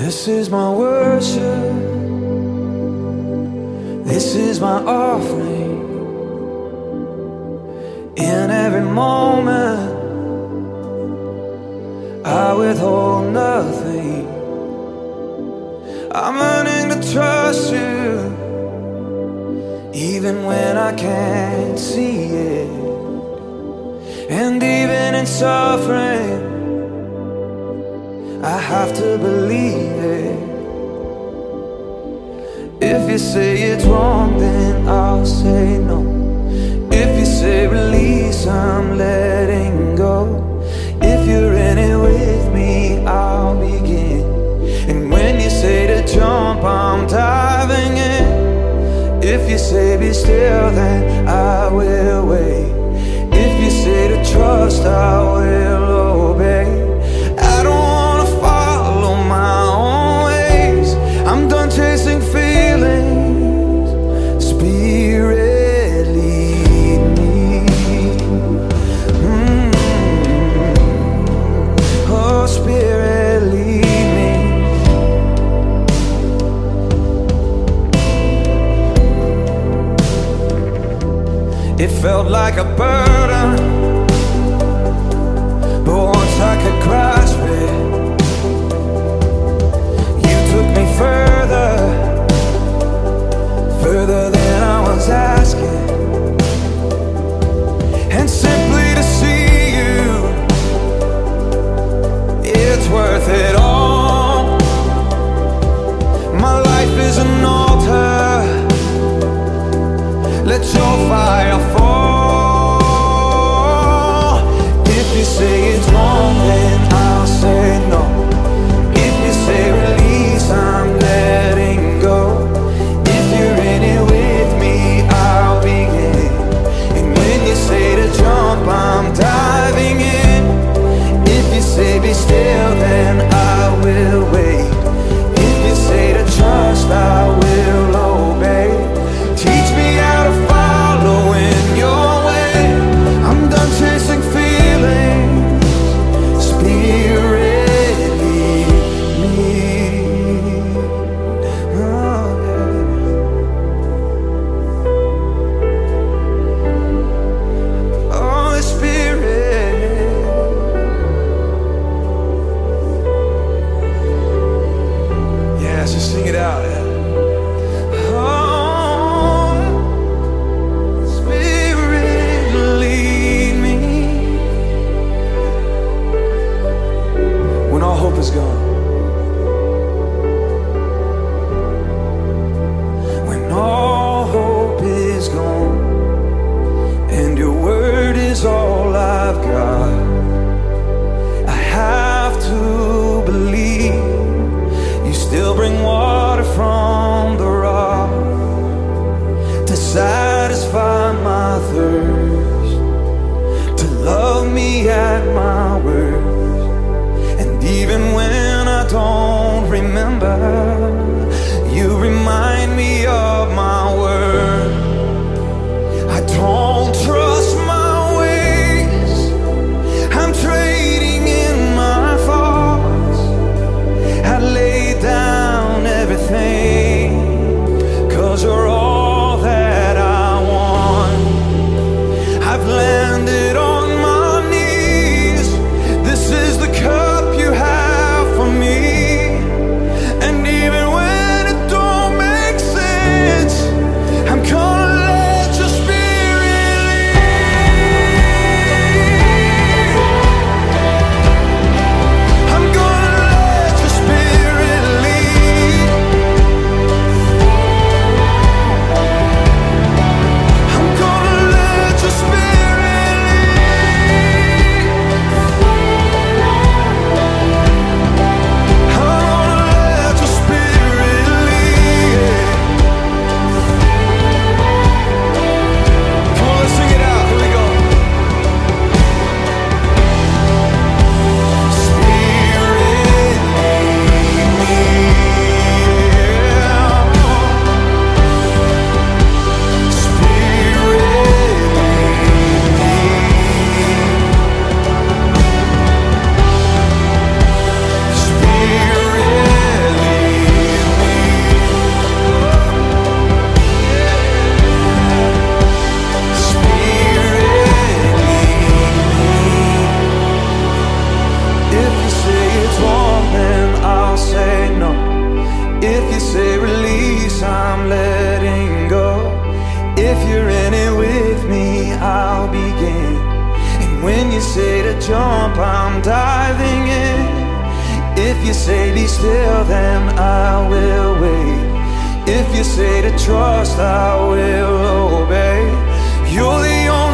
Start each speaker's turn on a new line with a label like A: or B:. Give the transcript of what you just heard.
A: This is my worship, this is my offering. In every moment I withhold nothing. I'm learning to trust you even when I can't see it. And even in suffering I have to believe it. If you say it's wrong, then I'll say no. If you say release, I'm letting go. If you're in it with me, I'll begin. And when you say to jump, I'm diving in. If you say be still, then I will wait. If you say to trust, I will obey. I don't wanna follow my own ways. I'm done chasing feelings. Spirit, lead me. Oh, Spirit, lead me. It felt like a burden, but once I could grasp it, you took me further, further than I was asking. And simply to see you, it's worth it all. My life is an altar. Let your fire fall. If you say it's wrong, then I'll say no. If you say release, I'm letting go. If you're in it with me, I'll begin. And when you say to jump, I'm diving in. If you say be still, then I will wait. If you say to trust, I will obey. Teach me how to follow in your way. I'm done chasing feelings. Spirit, lead me. Oh, yeah. Oh, Spirit. Yeah, let's just sing it out. Yeah. Hope is gone. When all hope is gone and your word is all I've got, I have to believe you still bring water from the rock to satisfy my thirst, to love me at my word. Even when I don't remember, you remind me of my word. I don't trust my ways. I'm trading in my thoughts. I lay down everything, 'cause you're all that I want. I've landed on my knees. This is the cup you have for me, and you say to jump, I'm diving in. If you say be still, then I will wait. If you say to trust, I will obey. You're the only